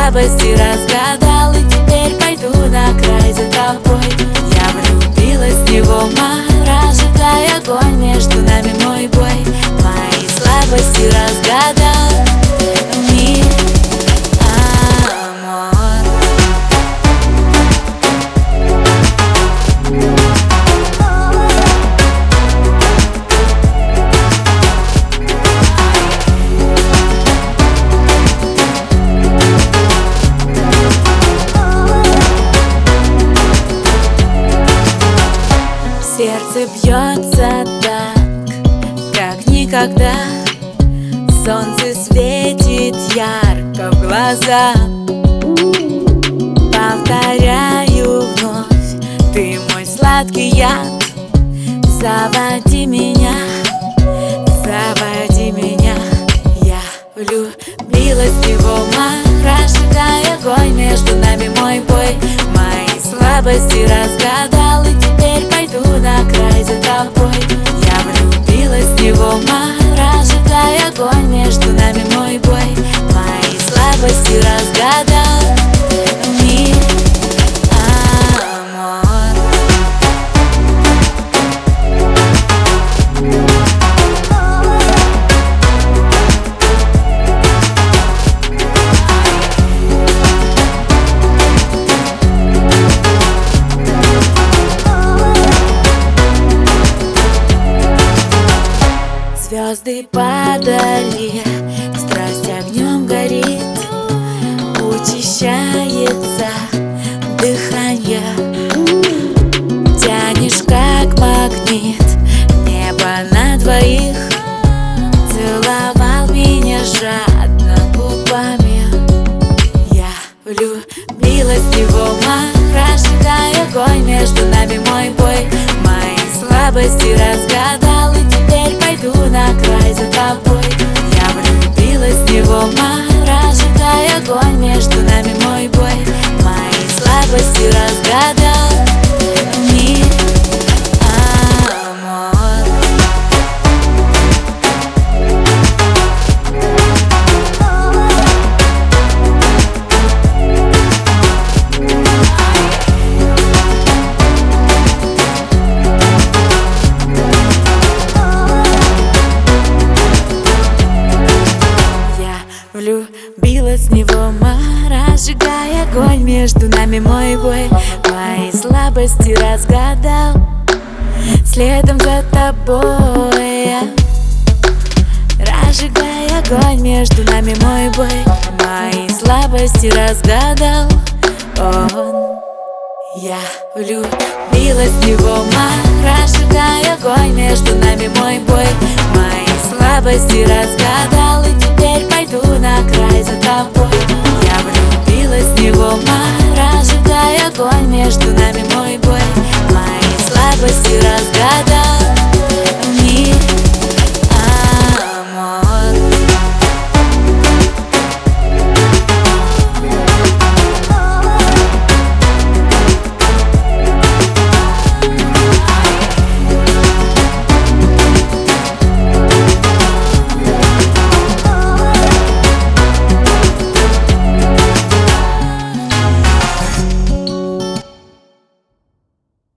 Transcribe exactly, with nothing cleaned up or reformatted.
слабости разгадал, и теперь пойду на край за тобой. Я влюбилась в него, разжигая огонь между нами мой бой. Мои слабости разгадал мир. Сердце бьется так, как никогда. Солнце светит ярко в глаза. Повторяю вновь, ты мой сладкий яд. Заводи меня, заводи меня. Я влюбилась в него, разжигая огонь между нами мой бой. Мои слабости разгадал, и теперь пойду на край за тобой. Я влюбилась в него, разжигая огонь между нами мой бой. Мои слабости разгадал мир. Звезды падали, страсть огнем горит, учащается дыхание. Тянешь как магнит, небо на двоих. Целовал меня жадно губами. Я влюбилась в него, разжигая огонь между нами мой бой. Мои слабости разгадал, и теперь пойду на край за тобой. Я влюбилась в него, разжигая огонь между нами мой бой. Мои слабости разгадал мир. Влюбилась в него, разжигая огонь между нами мой бой. Мои слабости разгадал, следом за тобой я. Разжигая огонь между нами мой бой. Мои слабости разгадал он. Я влюбилась в него, разжигая огонь между нами мой бой. Мои слабости разгадал, и теперь пойду на край.